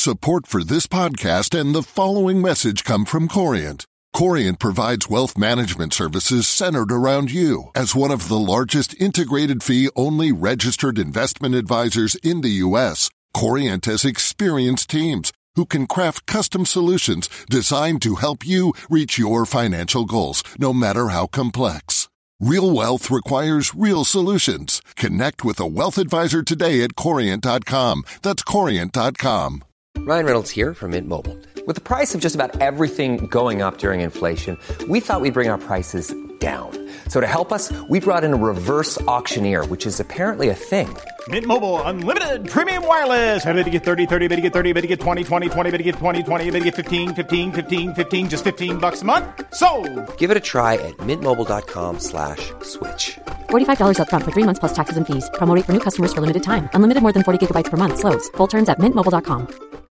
Support for this podcast and the following message come from Corient. Corient provides wealth management services centered around you. As one of the largest integrated fee-only registered investment advisors in the U.S., Corient has experienced teams who can craft custom solutions designed to help you reach your financial goals, no matter how complex. Real wealth requires real solutions. Connect with a wealth advisor today at Corient.com. That's Corient.com. Ryan Reynolds here from Mint Mobile. With the price of just about everything going up during inflation, we thought we'd bring our prices down. So to help us, we brought in a reverse auctioneer, which is apparently a thing. Mint Mobile Unlimited Premium Wireless. How to get 30, 30, bit to get 30, bit to get 20, 20, 20, bit to get 20, 20, bit to get 15, 15, 15, 15, just $15 a month? Sold! Give it a try at mintmobile.com/switch. $45 up front for 3 months plus taxes and fees. Promo rate for new customers for limited time. Unlimited more than 40 gigabytes per month. Slows full terms at mintmobile.com.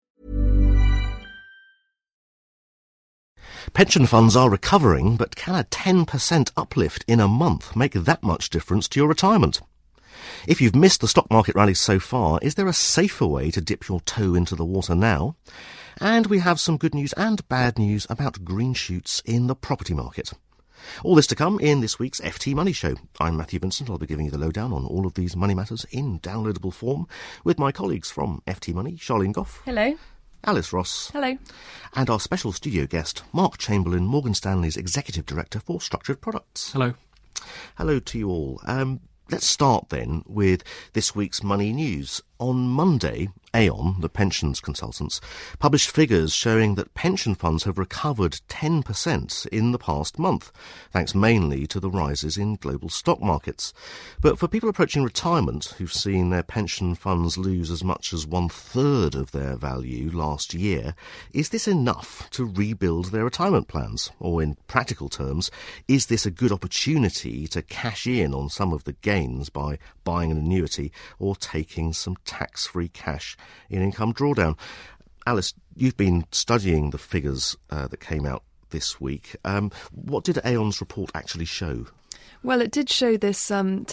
Pension funds are recovering, but can a 10% uplift in a month make that much difference to your retirement? If you've missed the stock market rally so far, is there a safer way to dip your toe into the water now? And we have some good news and bad news about green shoots in the property market. All this to come in this week's FT Money Show. I'm Matthew Vincent. I'll be giving you the lowdown on all of these money matters in downloadable form with my colleagues from FT Money, Charlene Goff. Hello. Alice Ross. Hello. And our special studio guest, Mark Chamberlain, Morgan Stanley's Executive Director for Structured Products. Hello. Hello to you all. Let's start then with this week's money news. On Monday, Aon, the pensions consultants, published figures showing that pension funds have recovered 10% in the past month, thanks mainly to the rises in global stock markets. But for people approaching retirement who've seen their pension funds lose as much as 1/3 of their value last year, is this enough to rebuild their retirement plans? Or in practical terms, is this a good opportunity to cash in on some of the gains by buying an annuity or taking some tax-free cash in income drawdown? Alice, you've been studying the figures that came out this week. What did Aon's report actually show? Well, it did show this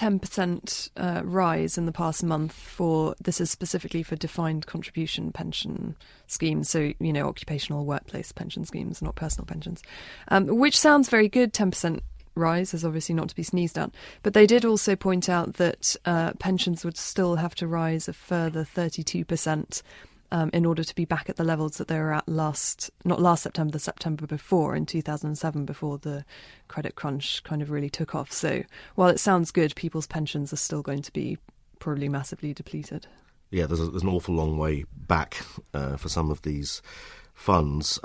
10% rise in the past month this is specifically for defined contribution pension schemes, so, occupational workplace pension schemes, not personal pensions, which sounds very good. 10% rise is obviously not to be sneezed at, but they did also point out that pensions would still have to rise a further 32% in order to be back at the levels that they were at not last September, the September before, in 2007, before the credit crunch kind of really took off. So while it sounds good, people's pensions are still going to be probably massively depleted. Yeah, there's an awful long way back for some of these funds.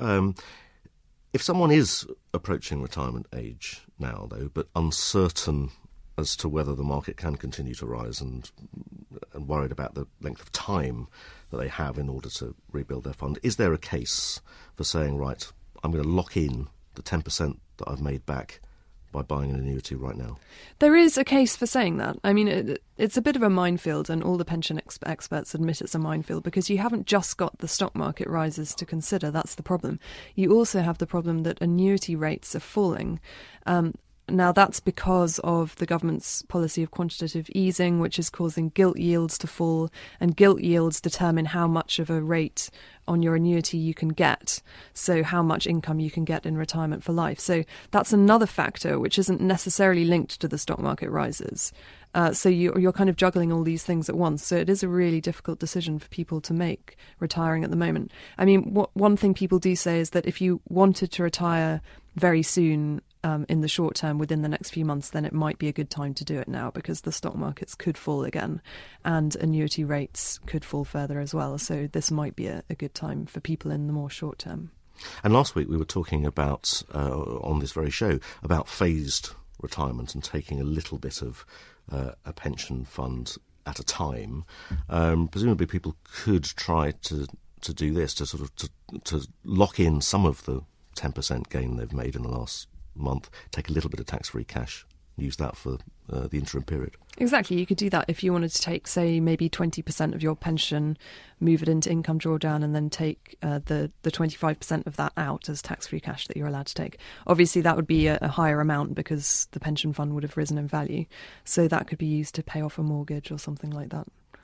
If someone is approaching retirement age now, though, but uncertain as to whether the market can continue to rise and worried about the length of time that they have in order to rebuild their fund, is there a case for saying, right, I'm going to lock in the 10% that I've made back by buying an annuity right now? There is a case for saying that. I mean, it's a bit of a minefield, and all the pension experts admit it's a minefield, because you haven't just got the stock market rises to consider. That's the problem. You also have the problem that annuity rates are falling. Now, that's because of the government's policy of quantitative easing, which is causing gilt yields to fall, and gilt yields determine how much of a rate on your annuity you can get, so how much income you can get in retirement for life. So that's another factor which isn't necessarily linked to the stock market rises. So you're kind of juggling all these things at once. So it is a really difficult decision for people to make retiring at the moment. I mean, one thing people do say is that if you wanted to retire very soon, in the short term, within the next few months, then it might be a good time to do it now, because the stock markets could fall again and annuity rates could fall further as well. So this might be a good time for people in the more short term. And last week we were talking about, on this very show, about phased retirement and taking a little bit of a pension fund at a time. Presumably people could try to do this, to sort of to lock in some of the 10% gain they've made in the last month, take a little bit of tax-free cash, use that for the interim period. Exactly. You could do that if you wanted to take, say, maybe 20% of your pension, move it into income drawdown, and then take the 25% of that out as tax-free cash that you're allowed to take. Obviously, that would be a higher amount because the pension fund would have risen in value. So that could be used to pay off a mortgage or something like that.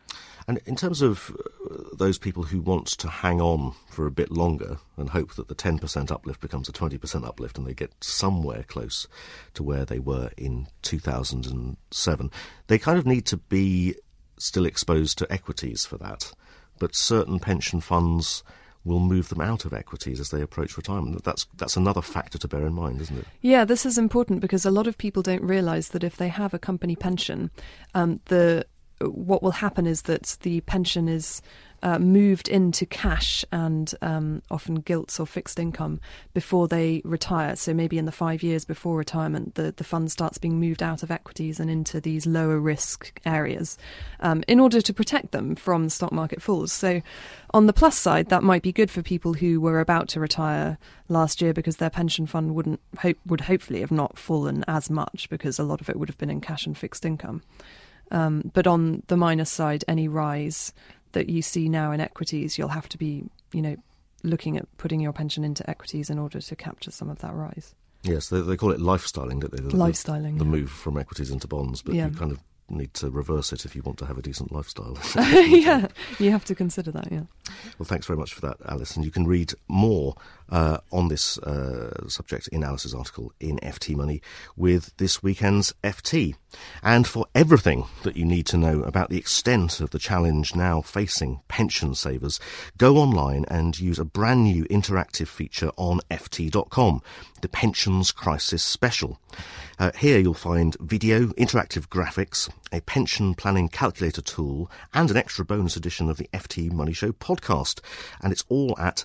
And in terms of those people who want to hang on for a bit longer and hope that the 10% uplift becomes a 20% uplift and they get somewhere close to where they were in 2007, they kind of need to be still exposed to equities for that. But certain pension funds will move them out of equities as they approach retirement. That's another factor to bear in mind, isn't it? Yeah, this is important because a lot of people don't realise that if they have a company pension, what will happen is that the pension is moved into cash and often gilts or fixed income before they retire. So maybe in the 5 years before retirement, the fund starts being moved out of equities and into these lower risk areas in order to protect them from stock market falls. So on the plus side, that might be good for people who were about to retire last year because their pension fund would hopefully have not fallen as much because a lot of it would have been in cash and fixed income. But on the minus side, any rise that you see now in equities, you'll have to be, looking at putting your pension into equities in order to capture some of that rise. Yes, they call it lifestyling, don't they? Lifestyling. The move from equities into bonds, but you kind of need to reverse it if you want to have a decent lifestyle. Yeah, you have to consider that, yeah. Well, thanks very much for that, Alice. And you can read more on this subject in Alice's article in FT Money with this weekend's FT. And for everything that you need to know about the extent of the challenge now facing pension savers, go online and use a brand new interactive feature on ft.com, the Pensions Crisis Special. Here you'll find video, interactive graphics, a pension planning calculator tool, and an extra bonus edition of the FT Money Show podcast. And it's all at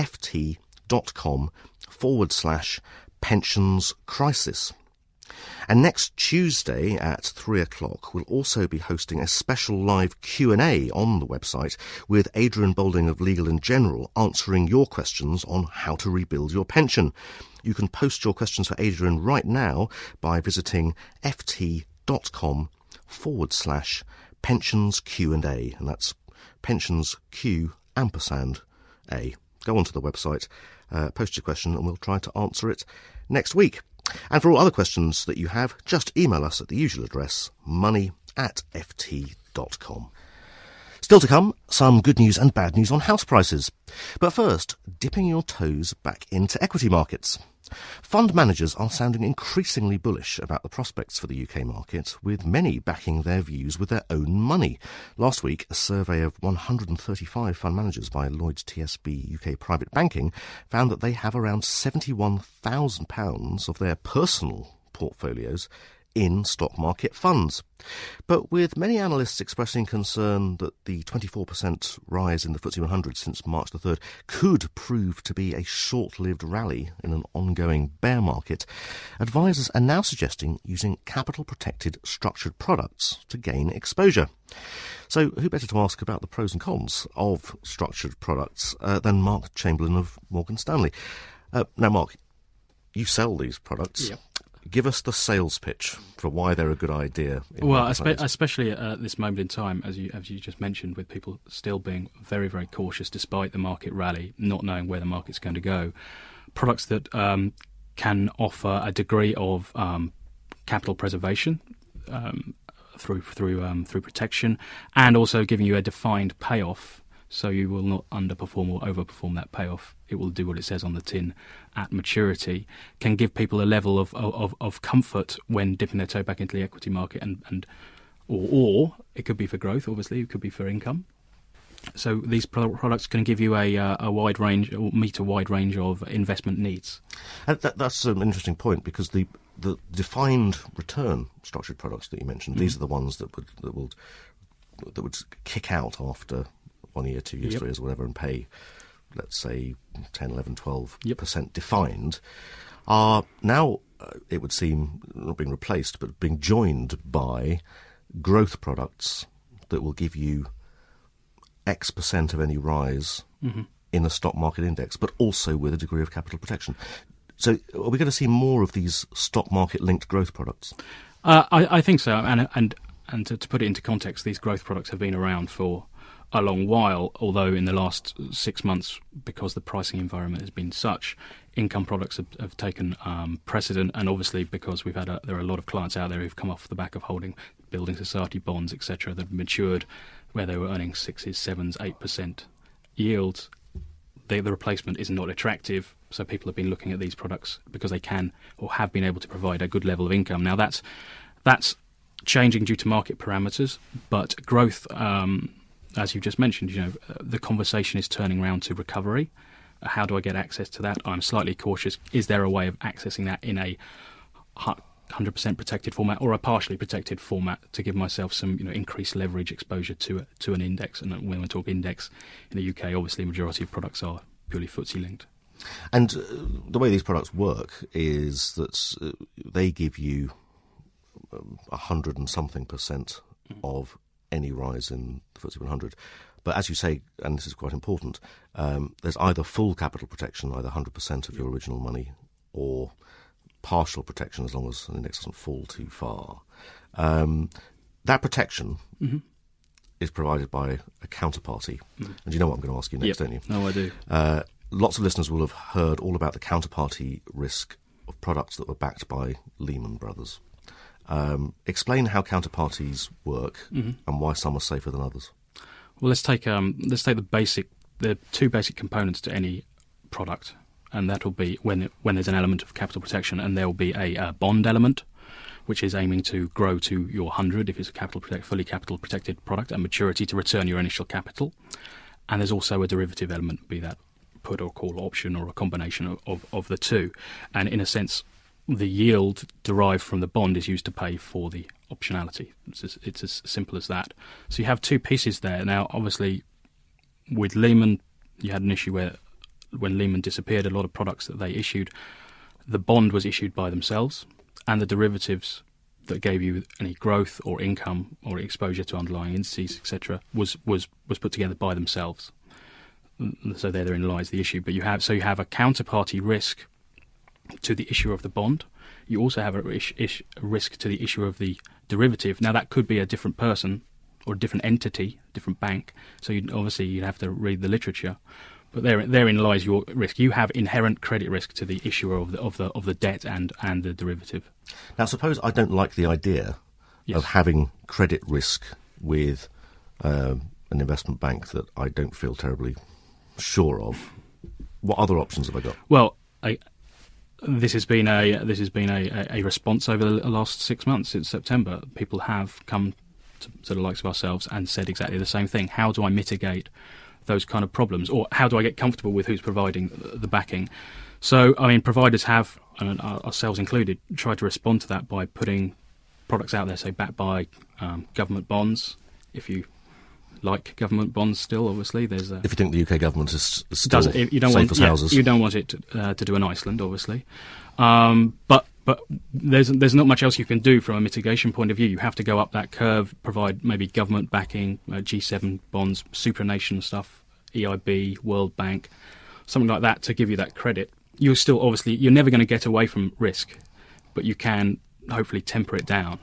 ft.com/pensions crisis. And next Tuesday at 3:00, we'll also be hosting a special live Q&A on the website with Adrian Boulding of Legal & General answering your questions on how to rebuild your pension. You can post your questions for Adrian right now by visiting ft.com/pensions Q&A, and that's pensions Q &A. Go onto the website, post your question, and we'll try to answer it next week. And for all other questions that you have, just email us at the usual address, money@ft.com. Still to come, some good news and bad news on house prices. But first, dipping your toes back into equity markets. Fund managers are sounding increasingly bullish about the prospects for the UK market, with many backing their views with their own money. Last week, a survey of 135 fund managers by Lloyds TSB UK Private Banking found that they have around £71,000 of their personal portfolios in stock market funds. But with many analysts expressing concern that the 24% rise in the FTSE 100 since March the 3rd could prove to be a short-lived rally in an ongoing bear market, advisors are now suggesting using capital-protected structured products to gain exposure. So who better to ask about the pros and cons of structured products than Mark Chamberlain of Morgan Stanley. Now, Mark, you sell these products. Yep. Give us the sales pitch for why they're a good idea. Well, especially at this moment in time, as you just mentioned, with people still being very, very cautious despite the market rally, not knowing where the market's going to go. Products that can offer a degree of capital preservation through protection, and also giving you a defined payoff. So you will not underperform or overperform that payoff. It will do what it says on the tin at maturity. Can give people a level of comfort when dipping their toe back into the equity market, or it could be for growth. Obviously, it could be for income. So these products can give you a wide range, or meet a wide range of investment needs. That's an interesting point, because the defined return structured products that you mentioned, these are the ones that would kick out after 1 year, 2 years, 3 years, or whatever, and pay, let's say, 10, 11, 12% defined, are now, it would seem, not being replaced, but being joined by growth products that will give you X% of any rise in a stock market index, but also with a degree of capital protection. So are we going to see more of these stock market linked growth products? I think so. And to put it into context, these growth products have been around for a long while, although in the last 6 months, because the pricing environment has been such, income products have taken precedent, and obviously because there are a lot of clients out there who've come off the back of holding building society bonds, etc., that have matured where they were earning 6s, 7s, 8% yields, the replacement is not attractive. So people have been looking at these products because they can or have been able to provide a good level of income. Now that's changing due to market parameters, but growth, as you've just mentioned, the conversation is turning around to recovery. How do I get access to that? I'm slightly cautious. Is there a way of accessing that in a 100% protected format or a partially protected format to give myself some increased leverage exposure to an index? And when we talk index in the UK, obviously the majority of products are purely FTSE linked. And the way these products work is that they give you 100 and something % of any rise in the FTSE 100. But as you say, and this is quite important, there's either full capital protection, either 100% of your original money, or partial protection as long as an index doesn't fall too far. That protection is provided by a counterparty. And you know what I'm going to ask you next, don't you? No, I do. Lots of listeners will have heard all about the counterparty risk of products that were backed by Lehman Brothers. Explain how counterparties work and why some are safer than others. Well, let's take the two basic components to any product, and that will be when there's an element of capital protection, and there will be a bond element, which is aiming to grow to your 100 if it's a fully capital protected product, and maturity to return your initial capital. And there's also a derivative element, be that put or call option or a combination of the two. And in a sense, the yield derived from the bond is used to pay for the optionality. It's as simple as that. So you have two pieces there. Now, obviously, with Lehman, you had an issue where when Lehman disappeared, a lot of products that they issued, the bond was issued by themselves, and the derivatives that gave you any growth or income or exposure to underlying indices, etc., was put together by themselves. So therein lies the issue. But you have a counterparty risk to the issuer of the bond. You also have a risk to the issuer of the derivative. Now, that could be a different person or a different entity, different bank. So you'd have to read the literature. But therein lies your risk. You have inherent credit risk to the issuer of the debt and the derivative. Now, suppose I don't like the idea of having credit risk with an investment bank that I don't feel terribly sure of. What other options have I got? Well, this has been a response over the last 6 months. Since September, people have come to the likes of ourselves and said exactly the same thing. How do I mitigate those kind of problems, or how do I get comfortable with who's providing the backing? So, I mean, providers have, and ourselves included, tried to respond to that by putting products out there, say backed by government bonds. If you government bonds still, obviously. If you think the UK government is still safe as houses. You don't want it to do in Iceland, obviously. But there's not much else you can do from a mitigation point of view. You have to go up that curve, provide maybe government backing, G7 bonds, supranation stuff, EIB, World Bank, something like that to give you that credit. You're still, obviously, you're never going to get away from risk, but you can hopefully temper it down.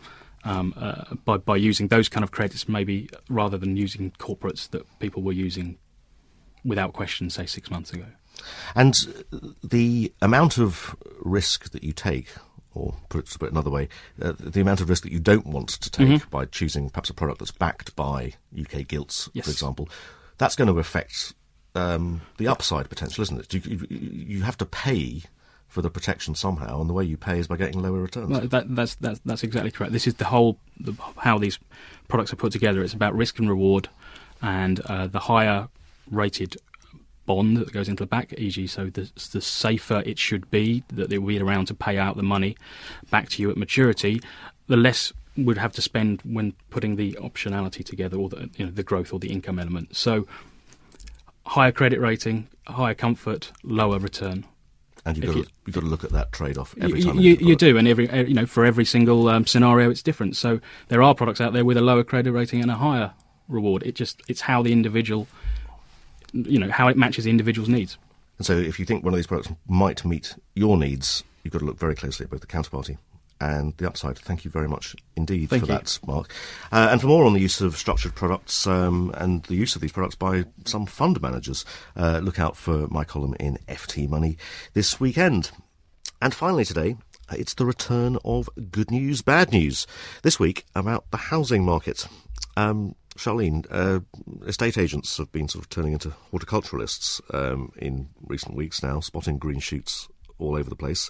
By using those kind of credits, maybe rather than using corporates that people were using without question, say 6 months ago. And the amount of risk that you take, or put it another way, the amount of risk that you don't want to take by choosing perhaps a product that's backed by UK gilts, for example, that's going to affect the upside potential, isn't it? You have to pay for the protection somehow, and the way you pay is by getting lower returns. No, that's exactly correct. This is how these products are put together. It's about risk and reward, and the higher rated bond that goes into the back, e.g., so the safer it should be, that it will be around to pay out the money back to you at maturity, the less we'd have to spend when putting the optionality together, or the growth or the income element. So higher credit rating, higher comfort, lower return. And you've got to look at that trade-off every time. You do, and for every single scenario, it's different. So there are products out there with a lower credit rating and a higher reward. It's how the individual, how it matches the individual's needs. And so, if you think one of these products might meet your needs, you've got to look very closely at both the counterparty and the upside. Thank you very much indeed for that, Mark. And for more on the use of structured products and the use of these products by some fund managers, look out for my column in FT Money this weekend. And finally today, it's the return of good news, bad news. This week about the housing market. Charlene, estate agents have been sort of turning into horticulturalists in recent weeks now, spotting green shoots all over the place.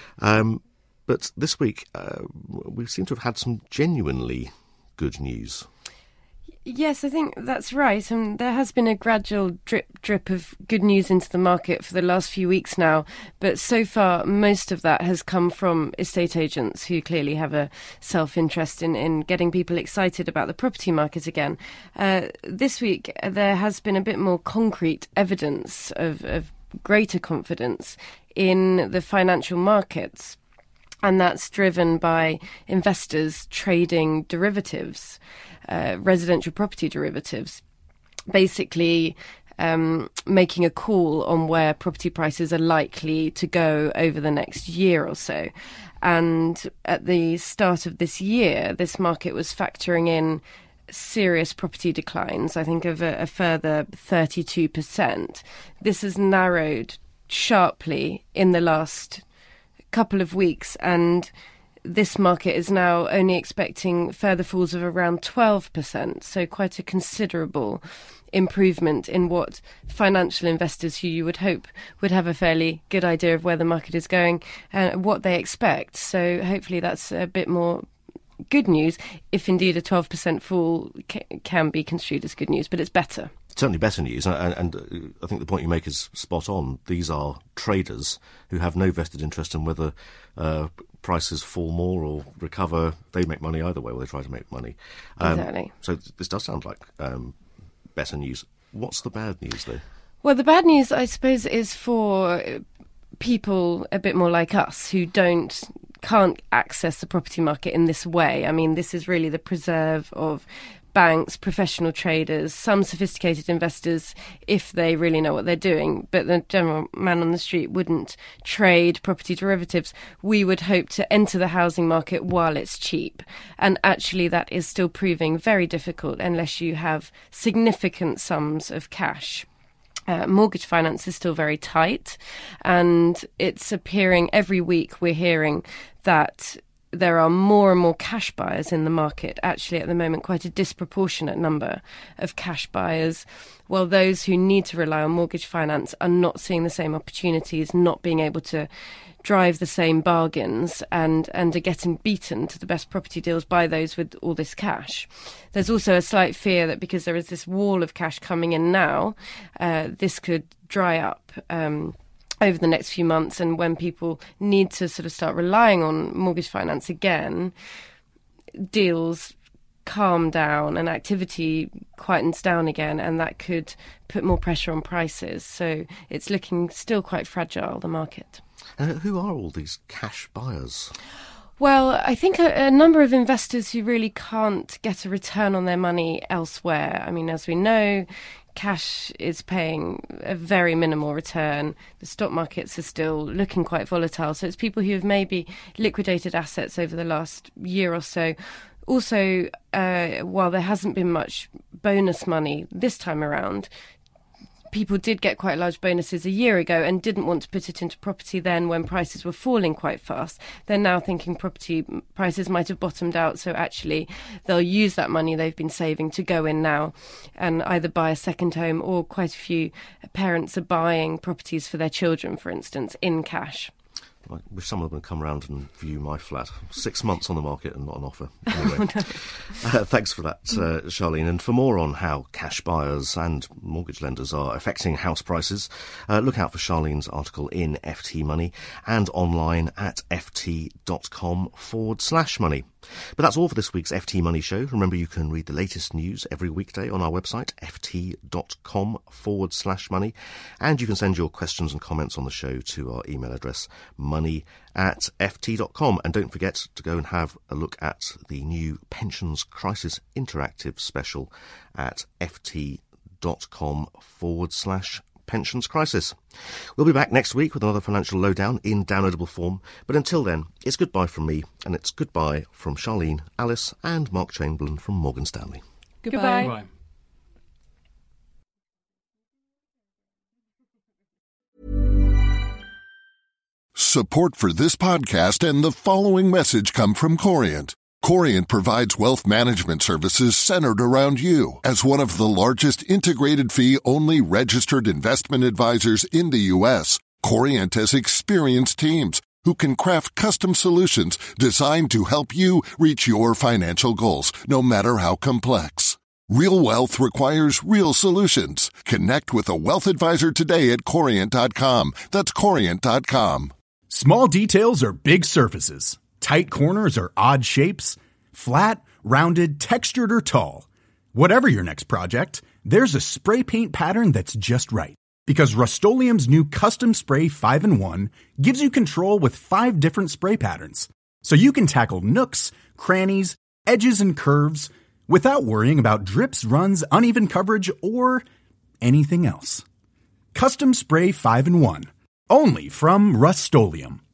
But this week, we seem to have had some genuinely good news. Yes, I think that's right. And there has been a gradual drip of good news into the market for the last few weeks now. But so far, most of that has come from estate agents who clearly have a self-interest in getting people excited about the property market again. This week, there has been a bit more concrete evidence of greater confidence in the financial markets. And that's driven by investors trading derivatives, residential property derivatives, basically making a call on where property prices are likely to go over the next year or so. And at the start of this year, this market was factoring in serious property declines, I think of a further 32%. This has narrowed sharply in the last couple of weeks, and this market is now only expecting further falls of around 12%, so quite a considerable improvement in what financial investors, who you would hope would have a fairly good idea of where the market is going, what they expect. So hopefully that's a bit more good news, if indeed a 12% fall can be construed as good news, but it's better. Certainly better news, and I think the point you make is spot on. These are traders who have no vested interest in whether prices fall more or recover. They make money either way, or they try to make money. Exactly. So this does sound like better news. What's the bad news, though? Well, the bad news, I suppose, is for people a bit more like us who can't access the property market in this way. I mean, this is really the preserve of banks, professional traders, some sophisticated investors if they really know what they're doing, but the general man on the street wouldn't trade property derivatives. We would hope to enter the housing market while it's cheap, and actually that is still proving very difficult unless you have significant sums of cash. Mortgage finance is still very tight, and it's appearing every week we're hearing that there are more and more cash buyers in the market. Actually, at the moment, quite a disproportionate number of cash buyers, while those who need to rely on mortgage finance are not seeing the same opportunities, not being able to drive the same bargains, and are getting beaten to the best property deals by those with all this cash. There's also a slight fear that because there is this wall of cash coming in now, this could dry up over the next few months, and when people need to sort of start relying on mortgage finance again, deals calm down and activity quietens down again, and that could put more pressure on prices. So it's looking still quite fragile, the market. Who are all these cash buyers? Well, I think a number of investors who really can't get a return on their money elsewhere. I mean, as we know, cash is paying a very minimal return. The stock markets are still looking quite volatile. So it's people who have maybe liquidated assets over the last year or so. Also, while there hasn't been much bonus money this time around, people did get quite large bonuses a year ago and didn't want to put it into property then when prices were falling quite fast. They're now thinking property prices might have bottomed out, so actually they'll use that money they've been saving to go in now and either buy a second home, or quite a few parents are buying properties for their children, for instance, in cash. I wish someone would come round and view my flat. 6 months on the market and not an offer. Anyway, thanks for that, Charlene. And for more on how cash buyers and mortgage lenders are affecting house prices, look out for Charlene's article in FT Money and online at ft.com/money. But that's all for this week's FT Money Show. Remember, you can read the latest news every weekday on our website, ft.com/money. And you can send your questions and comments on the show to our email address, money@ft.com. And don't forget to go and have a look at the new Pensions Crisis Interactive special at ft.com/pensions crisis. We'll be back next week with another financial lowdown in downloadable form. But until then, it's goodbye from me, and it's goodbye from Charlene, Alice, and Mark Chamberlain from Morgan Stanley. Goodbye. Goodbye. Support for this podcast and the following message come from Corient. Corient provides wealth management services centered around you. As one of the largest integrated fee-only registered investment advisors in the U.S., Corient has experienced teams who can craft custom solutions designed to help you reach your financial goals, no matter how complex. Real wealth requires real solutions. Connect with a wealth advisor today at Corient.com. That's Corient.com. Small details are big surfaces. Tight corners are odd shapes. Flat, rounded, textured, or tall. Whatever your next project, there's a spray paint pattern that's just right. Because Rust-Oleum's new Custom Spray 5-in-1 gives you control with 5 different spray patterns. So you can tackle nooks, crannies, edges, and curves without worrying about drips, runs, uneven coverage, or anything else. Custom Spray 5-in-1. Only from Rust-Oleum.